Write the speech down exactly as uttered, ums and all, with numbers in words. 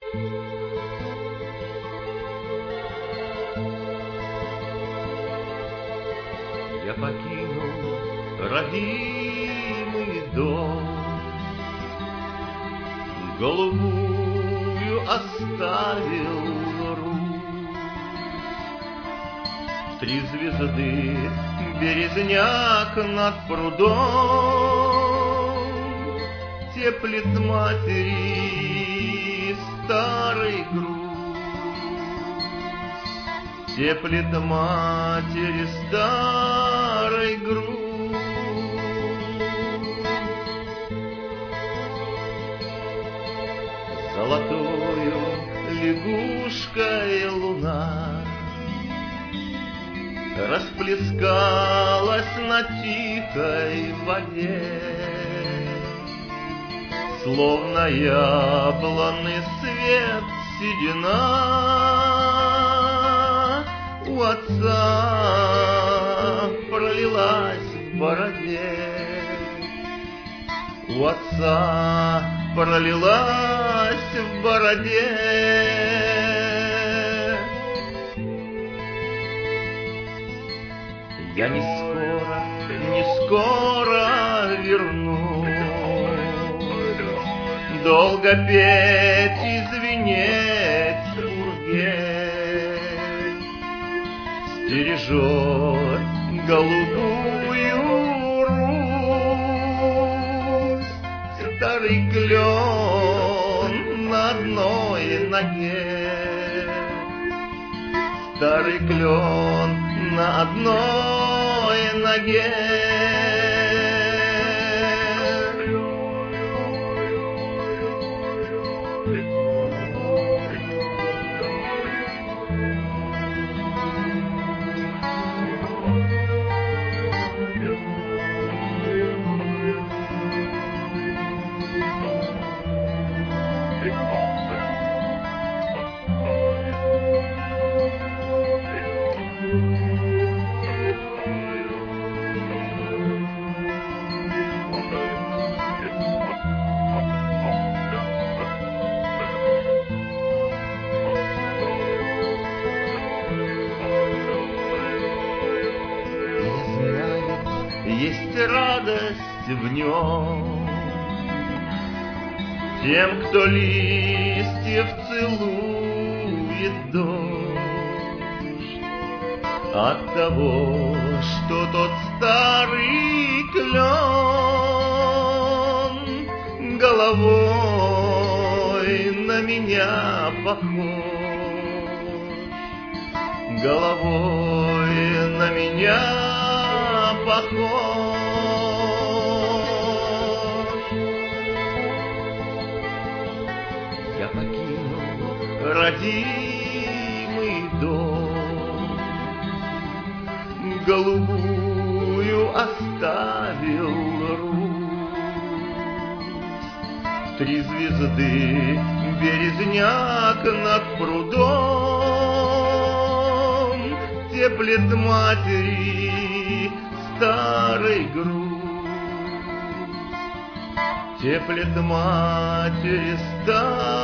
Я покинул родимый дом, голубую оставил Русь. Три звезды, березняк над прудом, теплит матери старый груз. Теплит матери старый груз. Золотою лягушкой луна расплескалась на тихой воде, словно яблонный свет седина у отца пролилась в бороде. У отца пролилась в бороде. Я не скоро, не скоро вернусь, долго петь и звенеть в пурге. Стережет голубую Русь старый клен на одной ноге. Старый клен на одной ноге. Есть радость в нем тем, кто листьев целует дождь, от того, что тот старый клен головой на меня похож, головой на меня похож. Я покинул родимый дом, голубую оставил Русь. Три звезды, березняк над прудом, теплит матери старый груз. Теплит матери старый